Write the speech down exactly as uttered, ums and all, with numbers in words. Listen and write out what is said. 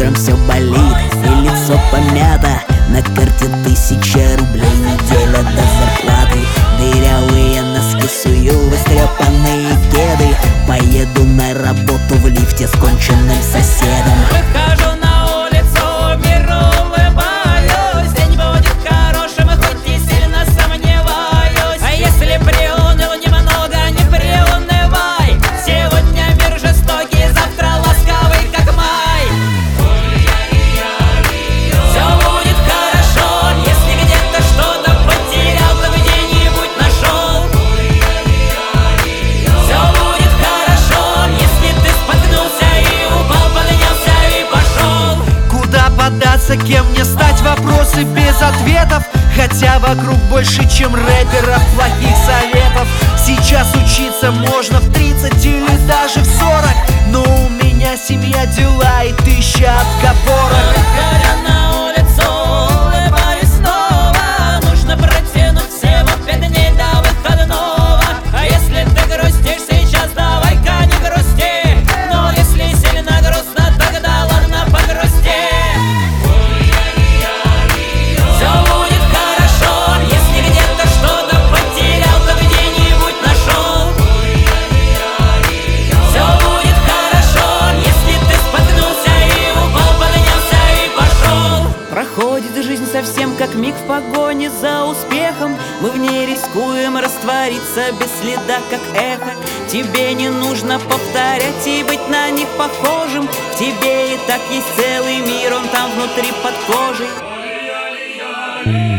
утром все болит и лицо помято. На карте тысяча рублей, неделя до зарплаты. Дырявые носки сую в истрепанные кеды. Поеду на работу в лифте с конченным соседом. Выхожу на улицу, миру улыбаюсь. День будет хорошим, хоть и сильно сомневаюсь. А если приуныл немного, не приунывай. Сегодня мир жестокий, завтра ласковый, как май. Все будет хорошо, если где-то что-то потерял, то где-нибудь нашел. Все будет хорошо, если ты споткнулся и упал, поднялся и пошел. Куда податься, кем мне стать, вопросы без ответов. Хотя вокруг больше, чем рэперов, плохих советов. Сейчас учиться можно в тридцать или даже в сорок, но у меня семья, дела и тысяча отговорок. Выходя на улицу, улыбаюсь снова. Нужно протянуть всего пять дней до выходного. А если ты грустишь сейчас, давай-ка не грусти. Но если сильно грустно, тогда ладно, погрусти. Все будет хорошо, если где-то что-то потерял, то где-нибудь нашел. Все будет хорошо, если ты споткнулся и упал, поднялся и пошел. Проходит жизнь совсем как миг в погоне за успехом. Мы в ней рискуем раствориться без следа, как эхо. Тебе не нужно повторять и быть на них похожим. В тебе и так есть целый мир, он там внутри под кожей.